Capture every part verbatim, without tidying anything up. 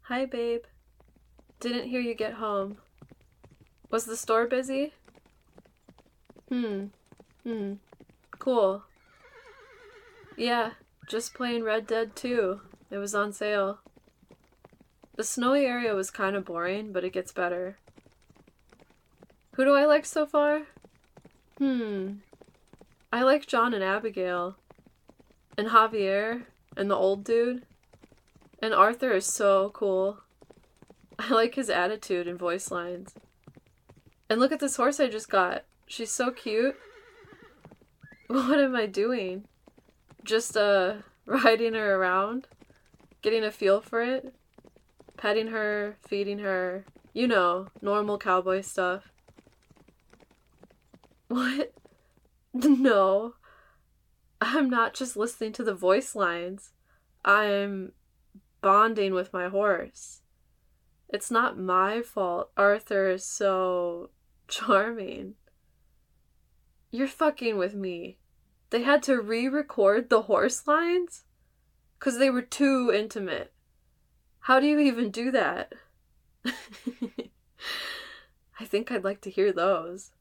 Hi, babe. Didn't hear you get home. Was the store busy? Hmm. Hmm. Cool. Yeah, just playing Red Dead two. It was on sale. The snowy area was kind of boring, but it gets better. Who do I like so far? Hmm. I like John and Abigail. And Javier. And the old dude. And Arthur is so cool. I like his attitude and voice lines. And look at this horse I just got. She's so cute. What am I doing? Just, uh, riding her around? Getting a feel for it? Petting her, feeding her. You know, normal cowboy stuff. What? No. I'm not just listening to the voice lines. I'm bonding with my horse. It's not my fault Arthur is so charming. You're fucking with me. They had to re-record the horse lines? 'Cause they were too intimate. How do you even do that? I think I'd like to hear those.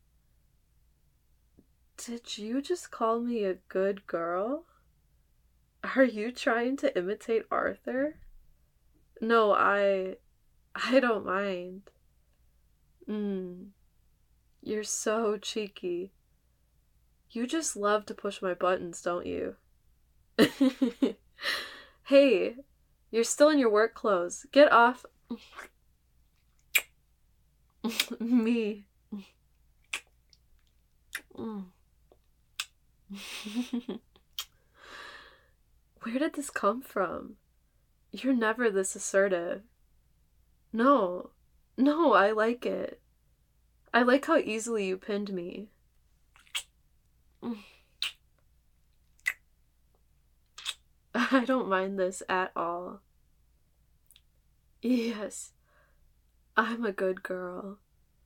Did you just call me a good girl? Are you trying to imitate Arthur? No, I... I don't mind. Mmm. You're so cheeky. You just love to push my buttons, don't you? Hey, you're still in your work clothes. Get off. Me. Mm. Where did this come from? You're never this assertive. No. No, I like it. I like how easily you pinned me. I don't mind this at all. Yes, I'm a good girl.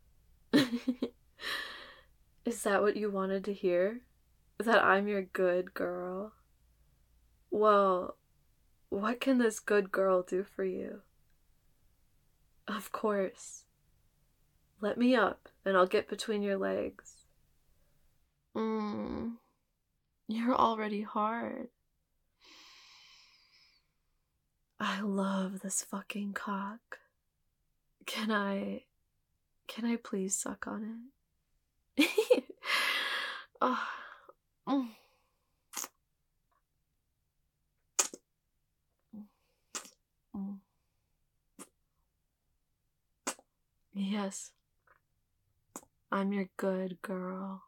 Is that what you wanted to hear? That I'm your good girl? Well, what can this good girl do for you? Of course. Let me up, and I'll get between your legs. Mmm. You're already hard. I love this fucking cock. Can I... Can I please suck on it? Oh. Mm. Mm. Yes. I'm your good girl.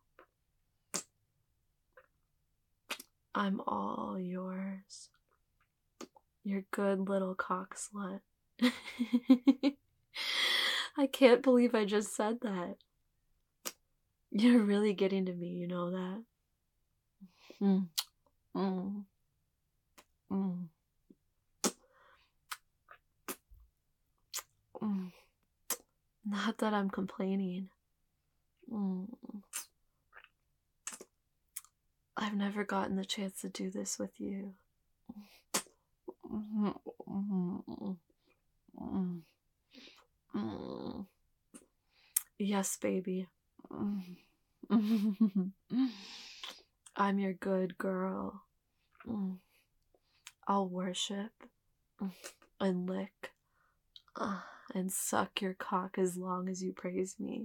I'm all yours. Your good little cock slut. I can't believe I just said that. You're really getting to me, you know that? Mm. Mm. Mm. Mm. Not that I'm complaining. Mm. I've never gotten the chance to do this with you. Mm. Mm. Mm. Mm. Yes, baby. Mm. I'm your good girl. Mm. I'll worship and lick uh, and suck your cock as long as you praise me.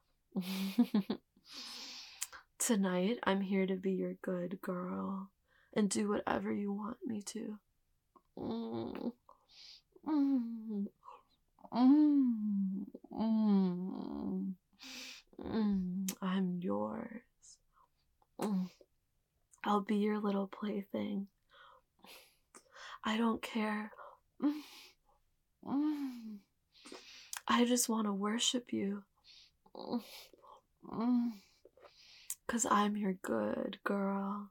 Tonight, I'm here to be your good girl and do whatever you want me to. Mm. Mm. Mm. Mm. Mm. I'm yours. Mm. I'll be your little plaything. I don't care. Mm. Mm. I just want to worship you. Mm. 'Cause I'm your good girl.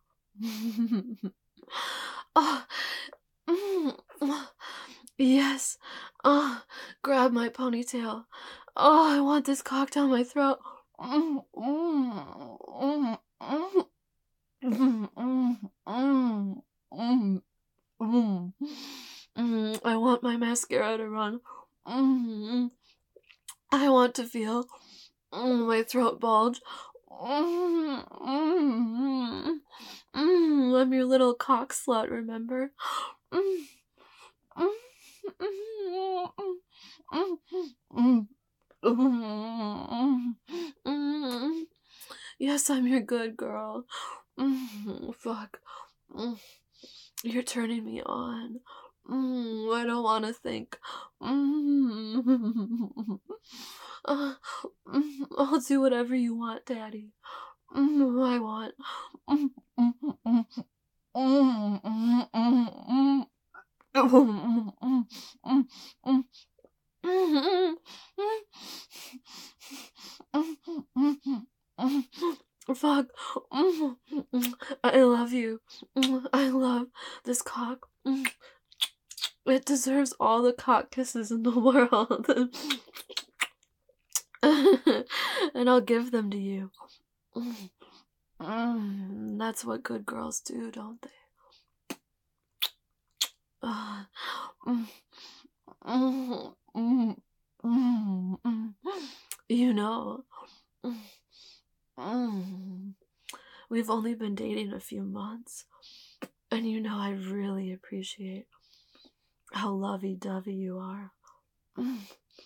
Oh. Mm. Yes. Oh, grab my ponytail. Oh, I want this cock down my throat. Mm. Mm. Mm. Mm. Mm. Mm. Mm. Mm. Mm, I want my mascara to run. Mm, I want to feel mm, my throat bulge. Mm, mm, mm, I'm your little cock slut, remember? Mm, mm, mm, mm, mm, mm, mm. Yes, I'm your good girl. Mm, fuck. Mm, you're turning me on. Mm, I don't want to think. Mm, uh, mm, I'll do whatever you want, Daddy. Mm, I want. Mm, mm, mm, mm, mm, mm, mm. Fuck. I love you. I love this cock. It deserves all the cock kisses in the world. And I'll give them to you. That's what good girls do, don't they? Uh, mm, mm, mm, mm, mm. You know, mm, mm. We've only been dating a few months, and you know I really appreciate how lovey-dovey you are. Mm,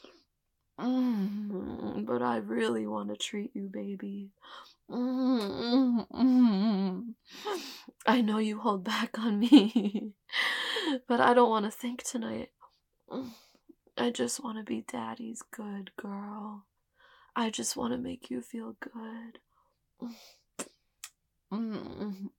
mm, but I really want to treat you, baby. Mm, mm, mm. I know you hold back on me, but I don't want to think tonight. I just want to be Daddy's good girl. I just want to make you feel good. Mm,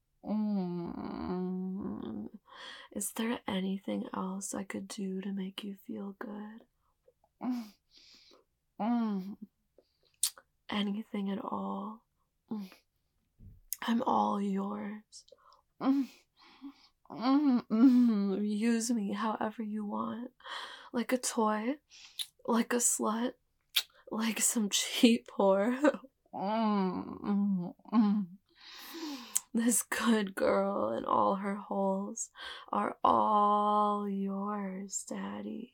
mm. Is there anything else I could do to make you feel good? Mm, mm. Anything at all? Mm. I'm all yours. Mm. Mm, mm, use me however you want. Like a toy, like a slut, like some cheap whore. mm, mm, mm. This good girl and all her holes are all yours, Daddy.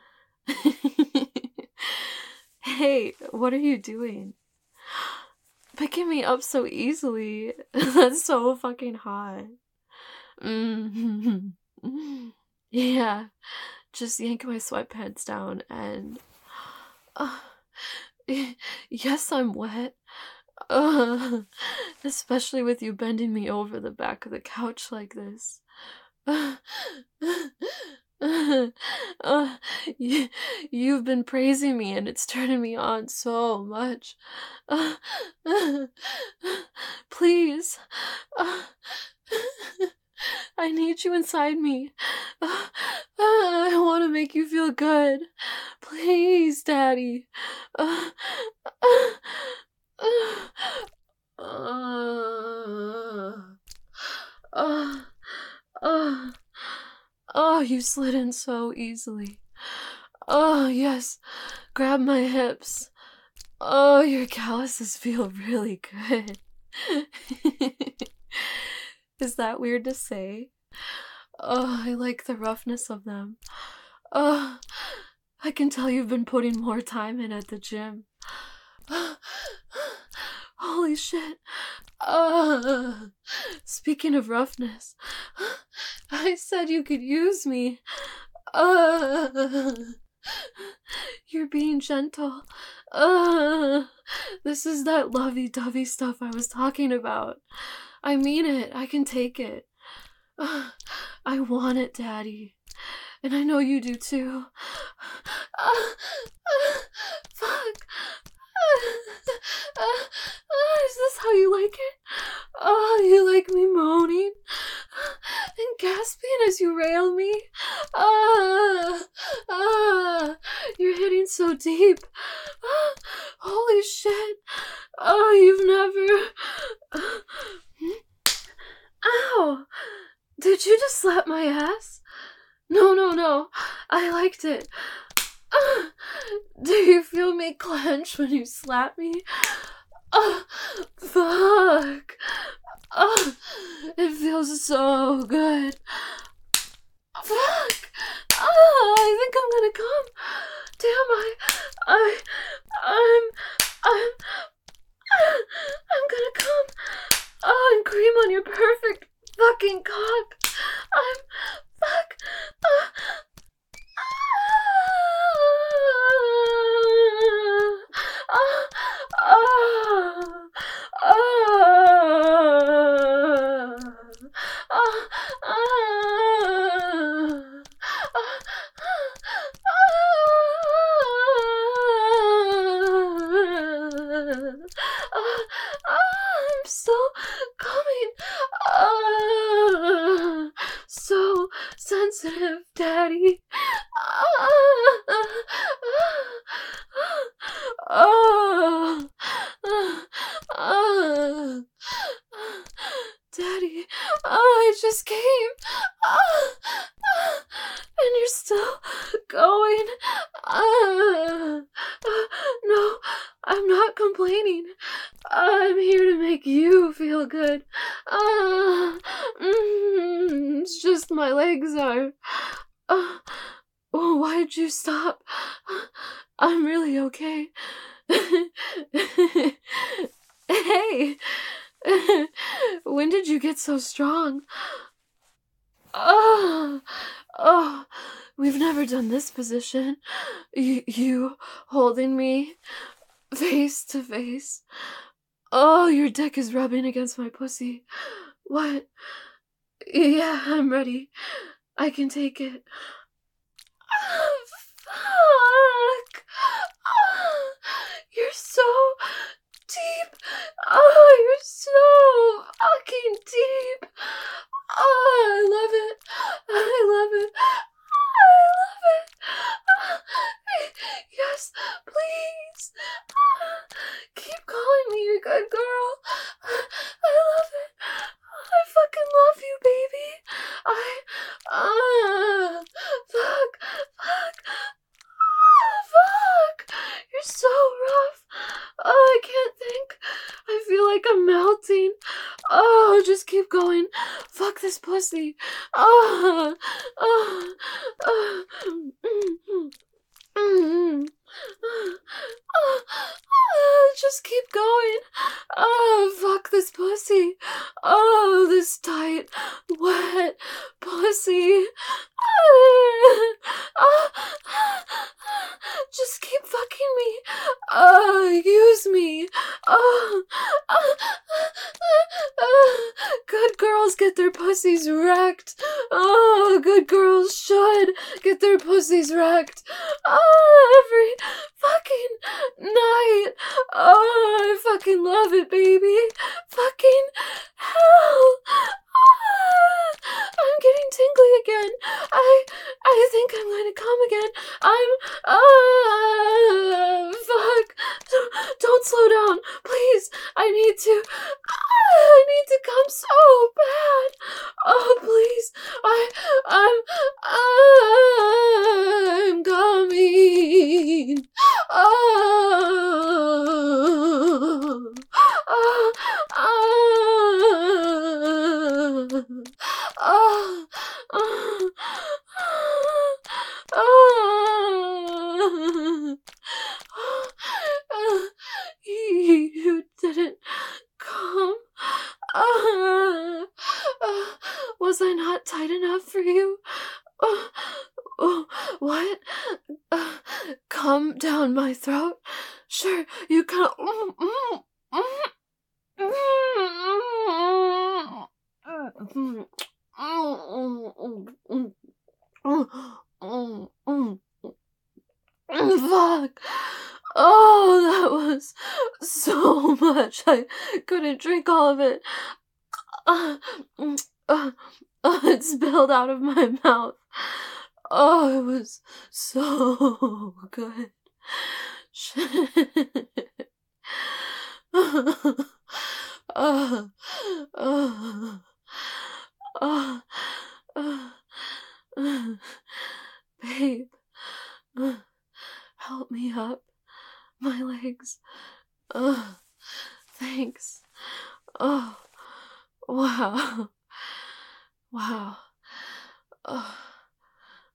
Hey, what are you doing? Picking me up so easily. That's so fucking hot. Mm-hmm. Yeah, just yank my sweatpants down and... Uh, yes, I'm wet. Uh, especially with you bending me over the back of the couch like this. Uh, uh, you, you've been praising me and it's turning me on so much. Uh, uh, please. Uh, I need you inside me. Uh, uh, I want to make you feel good. Please, Daddy. Uh, uh, uh, uh, uh, uh, oh, you slid in so easily. Oh, yes. Grab my hips. Oh, your calluses feel really good. Is that weird to say? Oh, I like the roughness of them. Oh, I can tell you've been putting more time in at the gym. Holy shit. Uh, speaking of roughness, I said you could use me. Uh, you're being gentle. Uh, this is that lovey-dovey stuff I was talking about. I mean it. I can take it. Uh, I want it, Daddy. And I know you do too. Uh, uh, fuck. Uh, uh, is this how you like it? Oh, you like me moaning and gasping as you rail me? Ah, ah, you're hitting so deep. Ah, holy shit. Oh, you've never... Ow! Did you just slap my ass? No, no, no. I liked it. Uh, do you feel me clench when you slap me? Oh, fuck. Oh, it feels so good. Fuck! Oh, I think I'm gonna come. Damn, I, I, I'm, I'm, I'm gonna come. Oh, and cream on your perfect fucking cock. I'm, fuck. Uh, ah, ah, ah, ah, I'm so coming. Ah, so sensitive, Daddy. Oh, Daddy, oh, I just came. Oh, and you're still going. Uh, uh, no, I'm not complaining. I'm here to make you feel good. Uh, mm, it's just my legs are. Uh, oh, why'd you stop? I'm really okay. Hey, when did you get so strong? Oh, oh, we've never done this position. You, you holding me face to face. Oh, your dick is rubbing against my pussy. What? Yeah, I'm ready. I can take it. Oh, fuck. Oh, you're so deep. Oh, you're so fucking deep. Oh, I love it. I love it. I love it. Yes, please. Keep calling me your good girl. I love it. I fucking love you, baby. I, uh, fuck, fuck, ah, fuck. You're so rough. Oh, I can't think. I feel like I'm melting. Oh, just keep going. Fuck this pussy. Oh, oh, oh. Mm-hmm. Mm-hmm. Oh, oh, just keep going. Oh, fuck this pussy. Oh, this tight, wet pussy. Oh, oh, just keep fucking me. Oh, use me. Oh, oh, oh. Good girls get their pussies wrecked. Oh, good girls should get their pussies wrecked. Oh, every fucking night. Oh, I fucking love it, baby. Fucking hell. Ah, I'm getting tingly again. I I think I'm going to come again. I'm uh fuck. Don't, don't slow down, please. I need to. I need to come so bad. Oh, please. I I'm I'm coming. Oh. Oh. Oh. Oh. Oh. Oh. You didn't come. Uh, uh, was I not tight enough for you? Uh, uh, what? Uh, come down my throat? Sure, you can. Mm, mm, mm, mm, mm, mm, mm, Fuck. Oh, that was so much. I couldn't drink all of it. Uh, uh, uh, it spilled out of my mouth. Oh, it was so good. uh, uh, uh, uh, uh, babe, uh, help me up. My legs. Oh, thanks. Oh, wow. Wow. Oh.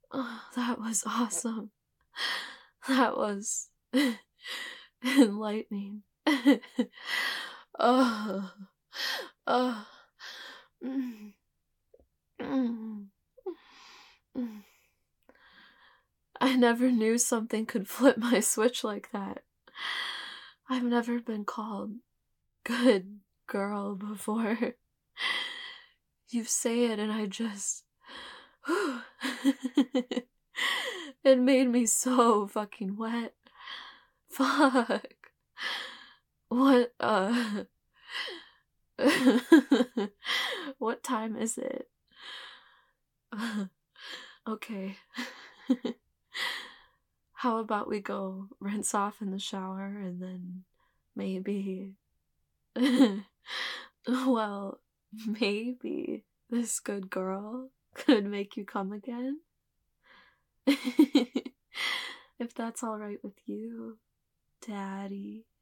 Oh, that was awesome. That was enlightening. Oh, oh. Mm, mm, mm. I never knew something could flip my switch like that. I've never been called good girl before. You say it and I just... It made me so fucking wet. Fuck. What, uh... What time is it? Okay. How about we go rinse off in the shower and then maybe... Well, maybe this good girl could make you come again? If that's alright with you, Daddy.